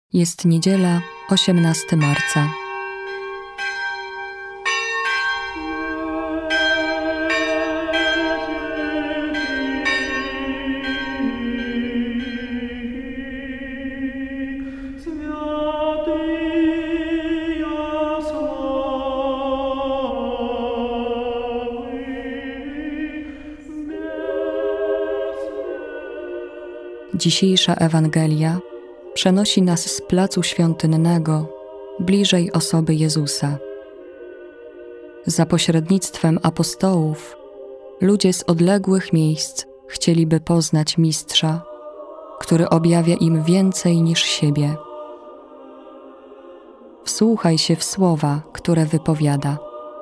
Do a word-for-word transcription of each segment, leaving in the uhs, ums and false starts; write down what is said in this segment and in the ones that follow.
Jest niedziela, osiemnastego marca. Dzisiejsza Ewangelia przenosi nas z placu świątynnego bliżej osoby Jezusa. Za pośrednictwem apostołów ludzie z odległych miejsc chcieliby poznać Mistrza, który objawia im więcej niż siebie. Wsłuchaj się w słowa, które wypowiada.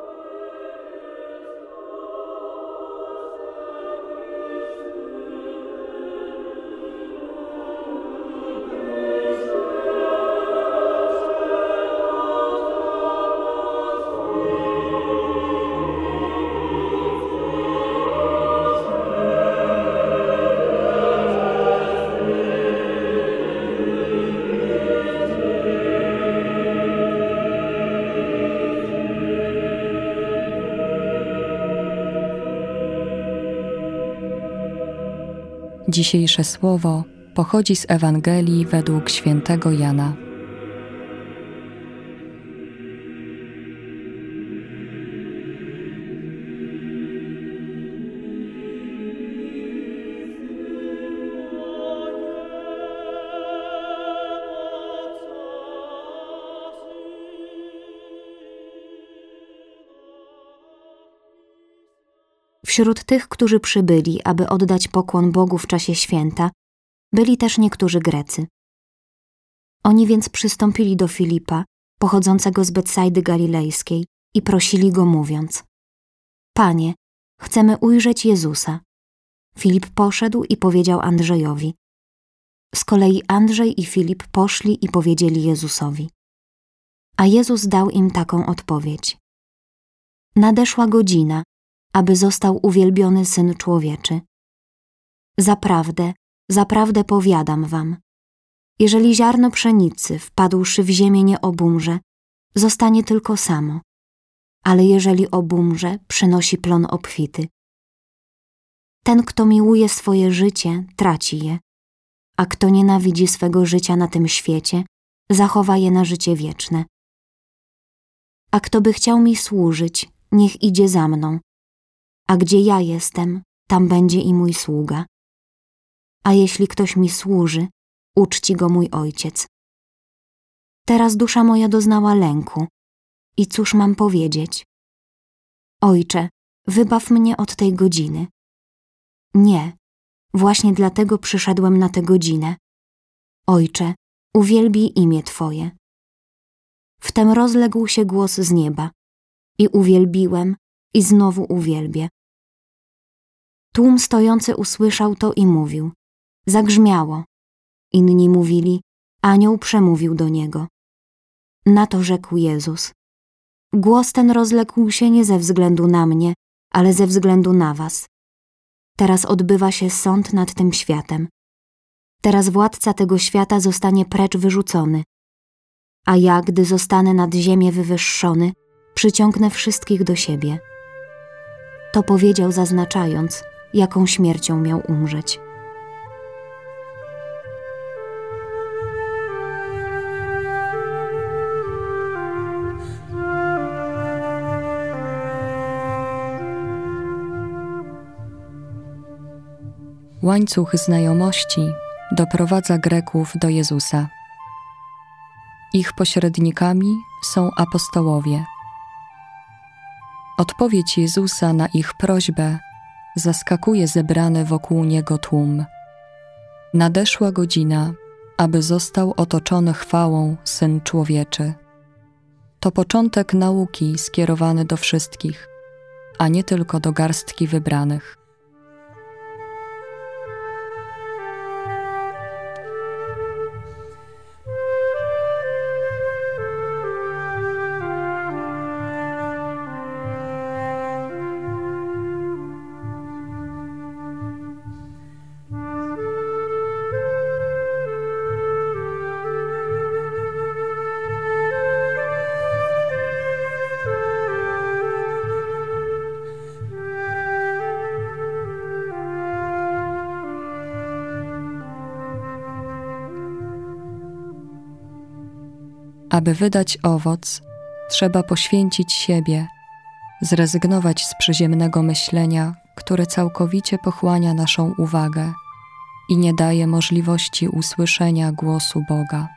Dzisiejsze słowo pochodzi z Ewangelii według świętego Jana. Wśród tych, którzy przybyli, aby oddać pokłon Bogu w czasie święta, byli też niektórzy Grecy. Oni więc przystąpili do Filipa, pochodzącego z Betsajdy Galilejskiej, i prosili go, mówiąc: Panie, chcemy ujrzeć Jezusa. Filip poszedł i powiedział Andrzejowi. Z kolei Andrzej i Filip poszli i powiedzieli Jezusowi. A Jezus dał im taką odpowiedź: Nadeszła godzina, aby został uwielbiony Syn Człowieczy. Zaprawdę, zaprawdę powiadam wam, jeżeli ziarno pszenicy wpadłszy w ziemię nie obumrze, zostanie tylko samo, ale jeżeli obumrze, przynosi plon obfity. Ten, kto miłuje swoje życie, traci je, a kto nienawidzi swego życia na tym świecie, zachowa je na życie wieczne. A kto by chciał mi służyć, niech idzie za mną, a gdzie ja jestem, tam będzie i mój sługa. A jeśli ktoś mi służy, uczci go mój Ojciec. Teraz dusza moja doznała lęku. I cóż mam powiedzieć? Ojcze, wybaw mnie od tej godziny. Nie, właśnie dlatego przyszedłem na tę godzinę. Ojcze, uwielbij imię Twoje. Wtem rozległ się głos z nieba. I uwielbiłem, i znowu uwielbię. Tłum stojący usłyszał to i mówił: Zagrzmiało. Inni mówili: Anioł przemówił do niego. Na to rzekł Jezus: Głos ten rozległ się nie ze względu na mnie, ale ze względu na was. Teraz odbywa się sąd nad tym światem. Teraz władca tego świata zostanie precz wyrzucony. A ja, gdy zostanę nad ziemię wywyższony, przyciągnę wszystkich do siebie. To powiedział, zaznaczając, jaką śmiercią miał umrzeć. Łańcuch znajomości doprowadza Greków do Jezusa. Ich pośrednikami są apostołowie. Odpowiedź Jezusa na ich prośbę zaskakuje zebrany wokół Niego tłum. Nadeszła godzina, aby został otoczony chwałą Syn Człowieczy. To początek nauki skierowany do wszystkich, a nie tylko do garstki wybranych. Aby wydać owoc, trzeba poświęcić siebie, zrezygnować z przyziemnego myślenia, które całkowicie pochłania naszą uwagę i nie daje możliwości usłyszenia głosu Boga.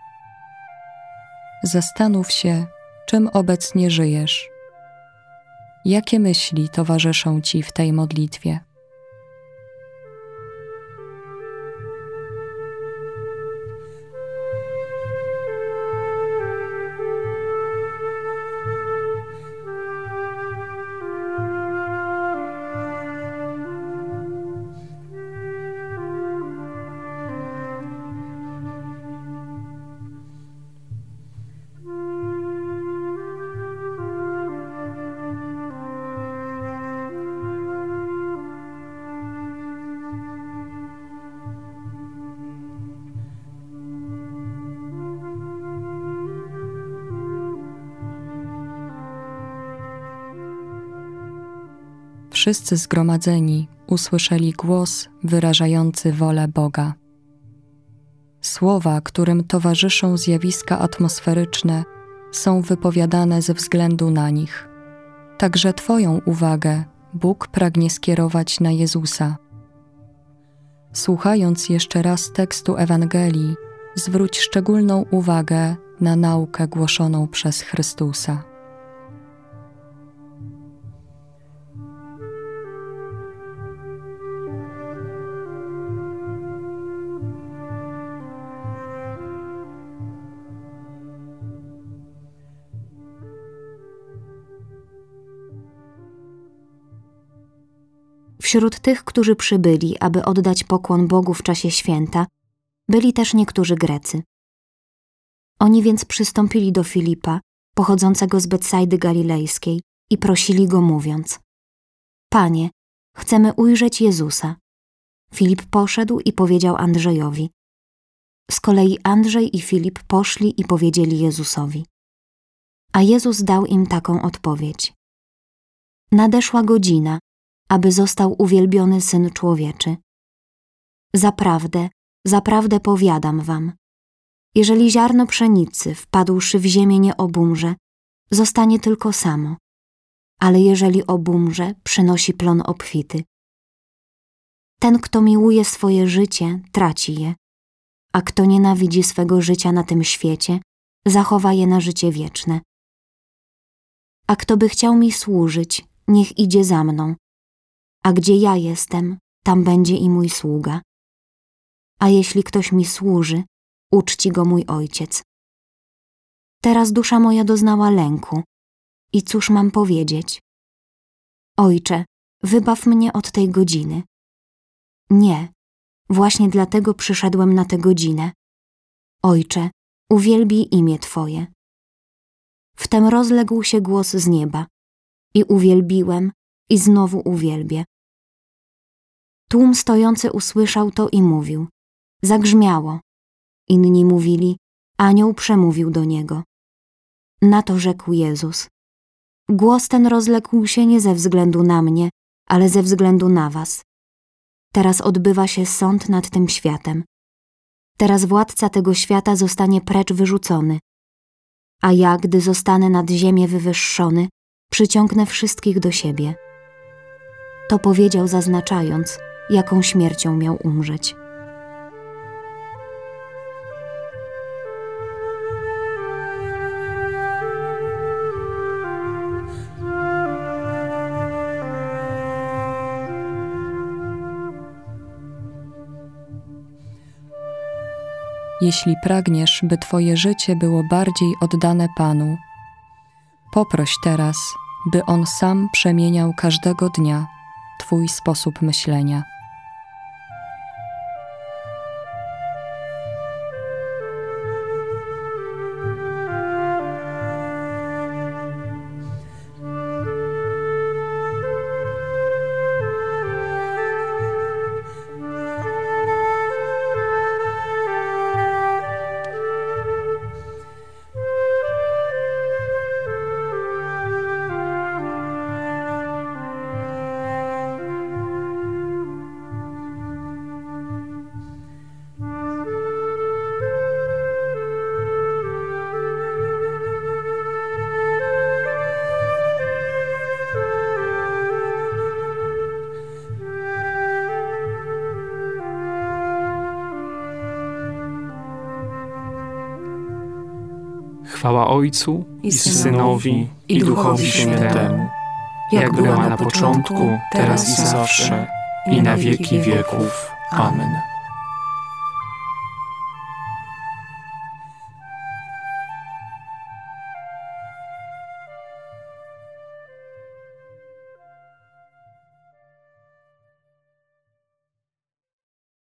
Zastanów się, czym obecnie żyjesz. Jakie myśli towarzyszą Ci w tej modlitwie? Wszyscy zgromadzeni usłyszeli głos wyrażający wolę Boga. Słowa, którym towarzyszą zjawiska atmosferyczne, są wypowiadane ze względu na nich. Także Twoją uwagę Bóg pragnie skierować na Jezusa. Słuchając jeszcze raz tekstu Ewangelii, zwróć szczególną uwagę na naukę głoszoną przez Chrystusa. Wśród tych, którzy przybyli, aby oddać pokłon Bogu w czasie święta, byli też niektórzy Grecy. Oni więc przystąpili do Filipa, pochodzącego z Betsajdy Galilejskiej, i prosili go, mówiąc: Panie, chcemy ujrzeć Jezusa. Filip poszedł i powiedział Andrzejowi. Z kolei Andrzej i Filip poszli i powiedzieli Jezusowi. A Jezus dał im taką odpowiedź: Nadeszła godzina, aby został uwielbiony Syn Człowieczy. Zaprawdę, zaprawdę powiadam wam, jeżeli ziarno pszenicy wpadłszy w ziemię nie obumrze, zostanie tylko samo, ale jeżeli obumrze, przynosi plon obfity. Ten, kto miłuje swoje życie, traci je, a kto nienawidzi swego życia na tym świecie, zachowa je na życie wieczne. A kto by chciał mi służyć, niech idzie za mną, a gdzie ja jestem, tam będzie i mój sługa. A jeśli ktoś mi służy, uczci go mój Ojciec. Teraz dusza moja doznała lęku i cóż mam powiedzieć? Ojcze, wybaw mnie od tej godziny. Nie, właśnie dlatego przyszedłem na tę godzinę. Ojcze, uwielbij imię Twoje. Wtem rozległ się głos z nieba i uwielbiłem i znowu uwielbię. Tłum stojący usłyszał to i mówił: Zagrzmiało. Inni mówili: Anioł przemówił do niego. Na to rzekł Jezus: Głos ten rozległ się nie ze względu na mnie, ale ze względu na was. Teraz odbywa się sąd nad tym światem. Teraz władca tego świata zostanie precz wyrzucony. A ja, gdy zostanę nad ziemię wywyższony, przyciągnę wszystkich do siebie. To powiedział, zaznaczając, jaką śmiercią miał umrzeć. Jeśli pragniesz, by Twoje życie było bardziej oddane Panu, poproś teraz, by On sam przemieniał każdego dnia Twój sposób myślenia. Chwała Ojcu i i Synowi, i Duchowi Świętemu, jak była na początku, teraz i zawsze, i na wieki wieków. Amen.